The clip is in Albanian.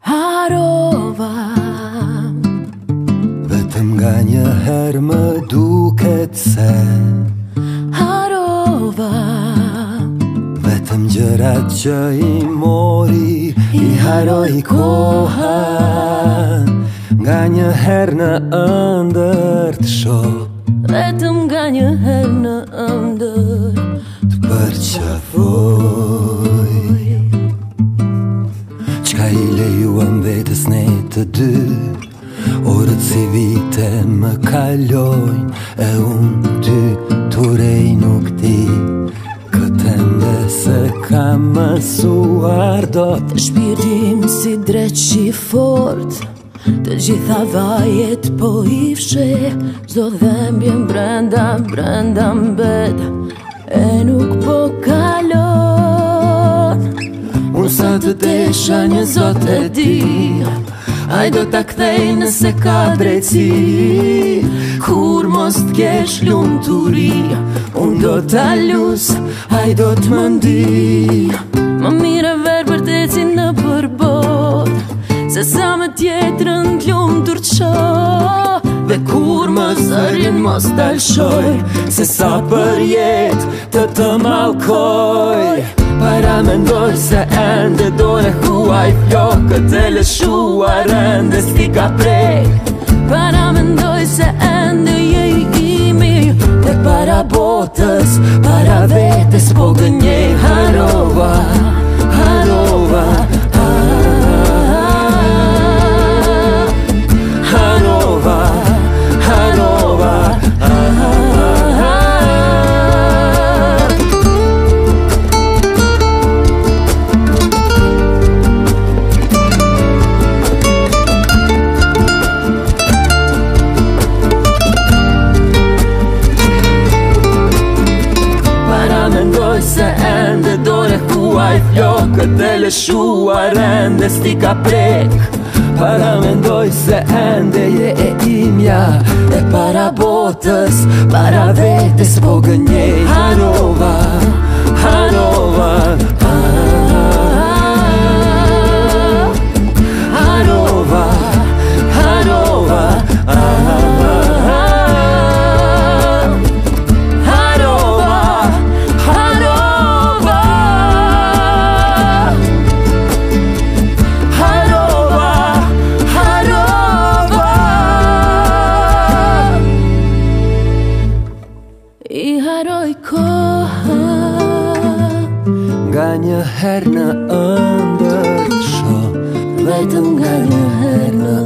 harova. Vetëm nga një herë më duket se harova. Vetëm gjërat që i mori i haroj koha. Nga një herë në ëndër të shoh, Vetëm nga një herë në ëndër të përqafoj. Qka i lejuam vetës ne të dy, orët si vite më kalojnë, e unë ty turej nuk ti. Këtë ende se kam mësuar dot. Shpirtim si dreqi fort, të gjitha vajet po i fshe. Çdo dhembjen brenda mbet, e nuk po kalon. Unë sa të desha një zot e di, Ai do ta kthej nëse ka drejtësi. kur mos t'kesh lumturi, unë do t'a lus, ai do t'më ndi. Më mire verë për t'eci në përbot, se sa më tjetrën t'lumtur t'shoh. Dhe kur më zërin mos t'alshoj, se sa për jet të malkoj. Para mendoj se ende dore huaj flokët e lëshuar ende s'ti ka prej. Para mendoj se ende je i imi, Dhe para botës, para vetes po gënjej. Harova, harova, harova, harova, se ende dore huaj flokët e lëshuar ende s'ti ka prek. Para mendoj se ende je e imja, e para botës, para vetes po gënjej. Harova, harova, harova, harova, i haroj koha. nga një herë në ëndër të shoh, Vetëm nga një herë në